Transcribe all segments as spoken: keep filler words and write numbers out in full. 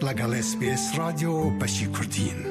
لەگەڵ اس بی اس رادیۆ بەشی کوردین.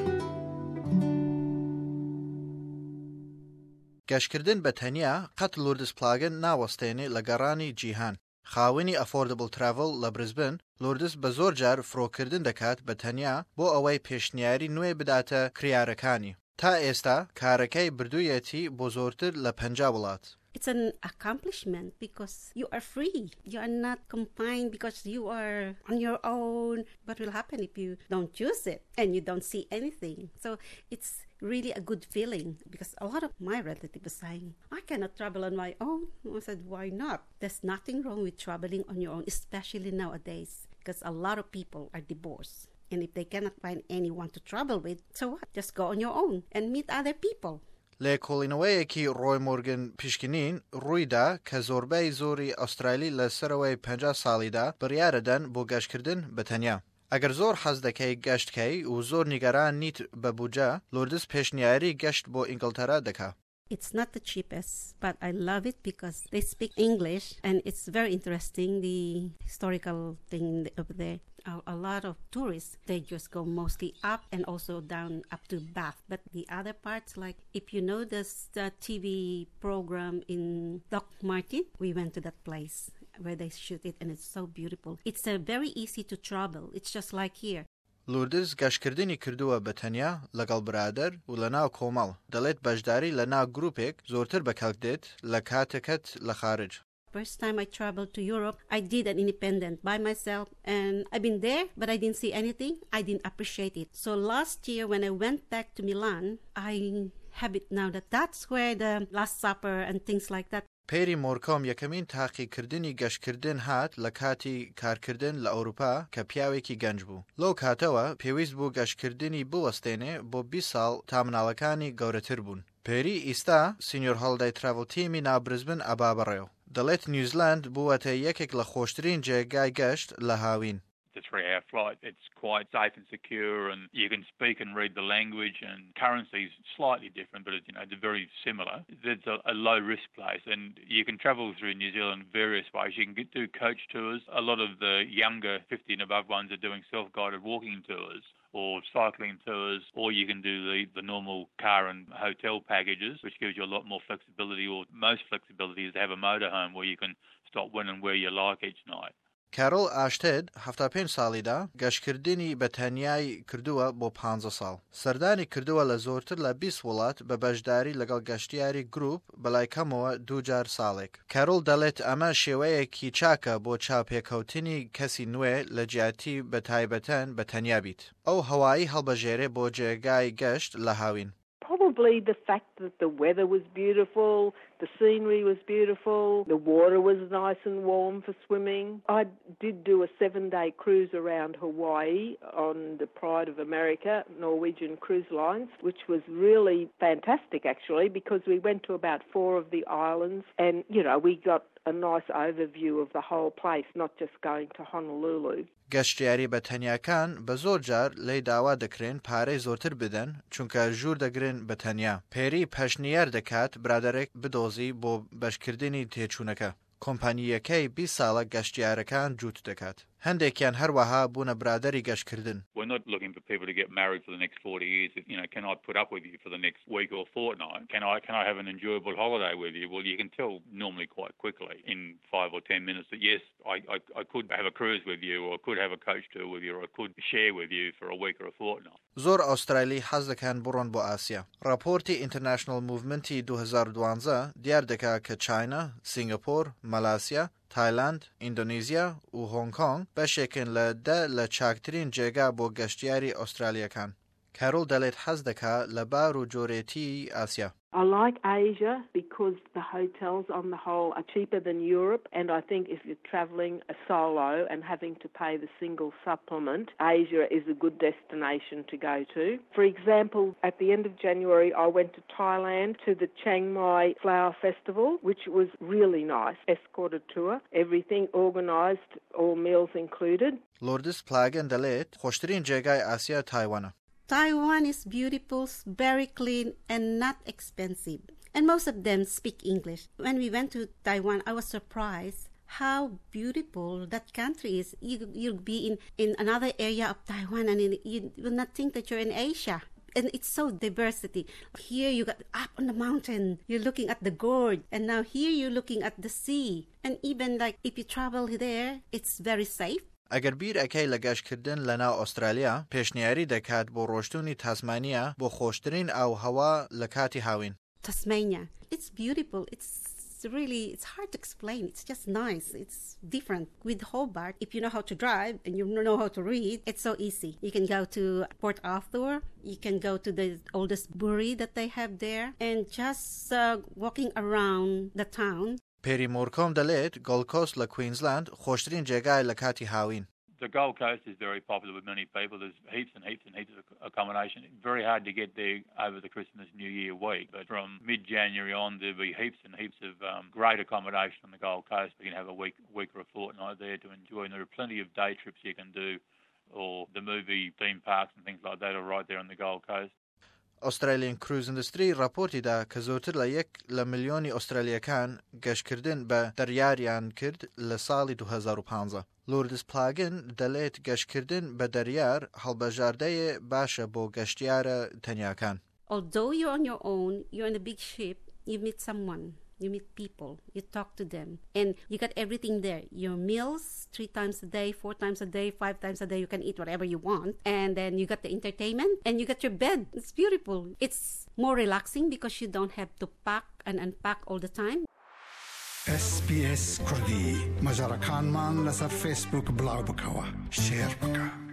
گەشتکردن بە تەنیا قەت لوردس پلاگن ناوەستێنێ لە گەڕانی جیهان. خاوەنی ئەفۆردبل تراڤڵ لە برزبن لوردس بە زۆر جار فرۆکردن دەکات بە تەنیا بۆ ئەوەی پێشنیاری نوێ بداتە کریارەکانی. تا ئێستا کارەکەی بردوویەتی بۆ زۆرتر لە پەنجا وڵات. It's an accomplishment because you are free. You are not confined because you are on your own. What will happen if you don't use it and you don't see anything? So it's really a good feeling because a lot of my relatives are saying, I cannot travel on my own. I said, why not? There's nothing wrong with traveling on your own, especially nowadays because a lot of people are divorced. And if they cannot find anyone to travel with, so what? Just go on your own and meet other people. لە کۆڵینەوەیەکی ڕۆی مۆرگن پیشکنین ڕوویدا کە زۆربەی زۆری ئەسترالی لە سەرەوەی پەنجا ساڵیدا بڕیارەدەن بۆ گەشتکردن بە تەنیا. ئەگەر زۆر حەز دەکەی گەشتکەی و زۆر نیگەران نیت بە بوجە لوردس پێشنیاری گەشت بۆ ئینگلتەرا دەکا. It's not the cheapest, but I love it because they speak English and it's very interesting, the historical thing over there. A, a lot of tourists, they just go mostly up and also down up to Bath. But the other parts, like if you know this the T V program in Doc Martin, we went to that place where they shoot it and it's so beautiful. It's uh, very easy to travel. It's just like here. لوردس گەشتکردنی کردووە بە تەنیا لەگەڵ برادر و لەناو کۆمەڵ. دەڵێت بەشداری لەناو گروپێک زۆرتر بەکەڵ دێت لە کاتێکت لە خارج. First time I traveled to Europe, I did an independent by myself and I've been there, but I didn't see anything. I didn't appreciate it. So last year when I went back to Milan, I have it now that that's where the Last Supper and things like that. پێری مۆرکۆم یەکەمین تاقیکردنی گەشتکردن هات لە کاتی کارکردن لە ئەوروپا کە پیاوێکی گەنج بوو. لەو کاتەوە پێویست بوو گەشتکردنی بوەستێنێ بۆ بیست ساڵ تا مناڵەکانی گەورەتر بوون. پێری ئیستا سینیۆر هەڵدای تراڤڵ تیمی ناوبرزبن ئەبا بەڕێوە. دەڵێت نیوزیلاند بووەتە یەکێک لە خۆشترین جێگای گەشت لە هاوین. The three-hour flight, it's quite safe and secure, and you can speak and read the language, and currency is slightly different, but it's, you know, they're very similar. It's a, a low-risk place, and you can travel through New Zealand various ways. You can get, do coach tours. A lot of the younger fifty and above ones are doing self-guided walking tours or cycling tours, or you can do the, the normal car and hotel packages, which gives you a lot more flexibility, or most flexibility is to have a motorhome where you can stop when and where you like each night. کارۆل ئاشتێد هەفتە پێنج ساڵیدا گەشتکردنی بە تەنیای کردووە بۆ پانزە ساڵ. سەردانی کردووە لە زۆرتر لە بیست وڵات بە بەشداری لەگەڵ گەشتیاری گروپ بەلای کەمەوە دوو جار ساڵێک. کارۆل دەڵێت ئەمە شێوەیەکی چاکە بۆ چاوپێکەوتنی کەسی نوێ لە جیاتی بە تایبەتەن بە تەنیا بیت. ئەو هەوایی هەڵبەژێرێ بۆ جێگای گەشت لە هاوین. Probably the fact that the weather was beautiful, the scenery was beautiful, the water was nice and warm for swimming. I did do a seven-day cruise around Hawaii on the Pride of America, Norwegian Cruise Lines, which was really fantastic actually because we went to about four of the islands and, you know, we got a nice overview of the whole place, not just going to Honolulu. گەشتیاری بە تەنیاکان بە زۆر جار لی داوا دەکرێن پارەی زۆرتر بدەن چونکە ژوور دەگرن بە تەنیا. پێری پەشنیار دەکات برادەرێک بدۆزی بۆ بەشکردنی تێچوونەکە. کۆمپانیەکەی بیست ساڵە گەشتیارەکان جووت دەکات. هەندێکیان هەروەها بوونە برادەری گەشتکردن. We're not looking for people to get married for the next forty years. You know, can I put up with you for the next week or fortnight? Can I can I have an enjoyable holiday with you? Well, you can tell normally quite quickly in five or ten minutes that yes, I, I, I could have a cruise with you, or I could have a coach tour with you, or I could share with you for a week or a fortnight. زۆر ئەوسترالی حەز دەکەن بڕۆن بۆ ئاسیا. راپۆرتی International Movemenتی دوو هەزار و دوانزە دیار دەکات کە چاینا، سینگاپۆر، مەلاسیا، تایلاند، ئیندۆنیزیا و هۆنگ کۆنگ بەشێکن لە دە لە چاکترین جێگا بۆ گەشتیاری ئوسترالیەکان. کارۆل دەڵێت حەز دەکات لە بار و جۆرێتی ئاسیا. I like Asia because the hotels on the whole are cheaper than Europe, and I think if you're travelling a solo and having to pay the single supplement, Asia is a good destination to go to. For example, at the end of January I went to Thailand to the Chiang Mai Flower Festival, which was really nice, escorted tour, everything organised, all meals included. لوردس پلاگن دەڵێت خۆشترین جێگای ئاسیا تایوانە. Taiwan is beautiful, very clean and not expensive. And most of them speak English. When we went to Taiwan, I was surprised how beautiful that country is. You, you'll be in, in another area of Taiwan and in, you will not think that you're in Asia. And it's so diversity. Here you got up on the mountain, you're looking at the gorge. And now here you're looking at the sea. And even like if you travel there, it's very safe. ئەگەر بیر ئەکەی لە گەشتکردن لەناو ئوسترالیا پێشنیاری دەکات بۆ ڕۆشتوونی تاسمانیا بۆ خۆشترین ئاو هەوا لە کاتی هاوین. Tasmania, it's beautiful. It's really, it's hard to explain. It's just nice. It's different. With Hobart, if you know how to drive and you know how to read, it's so easy. You can go to Port Arthur. You can go to the oldest brewery that they have there. And just uh, walking around the town. پێری مۆرکۆم دەڵێت گۆڵد کۆست لە کوینزلاند خۆشترین جێگای لە کاتی هاوین. The Gold Coast is very popular with many people. There's heaps and heaps and heaps of accommodation. It's very hard to get there over the Christmas New Year week. But from mid-January on, there'll be heaps and heaps of um, great accommodation on the Gold Coast. You can have a week, week or a fortnight there to enjoy. And there are plenty of day trips you can do, or the movie theme parks and things like that are right there on the Gold Coast. Australian Cruise Industry راپۆرتی دا کە زۆرتر لە یەک لە ملیۆنی ئوسترالیەکان گەشتکردن بە دەریاریان کرد لە ساڵی دوو هەزار و پانزە. لوردس پلاگن دەڵێت گەشتکردن بە دەریار هەڵبەژاردەیە باشە بۆ گەشتیارە تەنیاکان. Although you're on your own, you're in a big ship, you meet someone. You meet people, you talk to them, and you got everything there. Your meals, three times a day, four times a day, five times a day, you can eat whatever you want. And then you got the entertainment, and you got your bed. It's beautiful. It's more relaxing because you don't have to pack and unpack all the time. اس بي اس كردي مجرى كان مان لسر فيسبوك بلاو بكوا شير بكا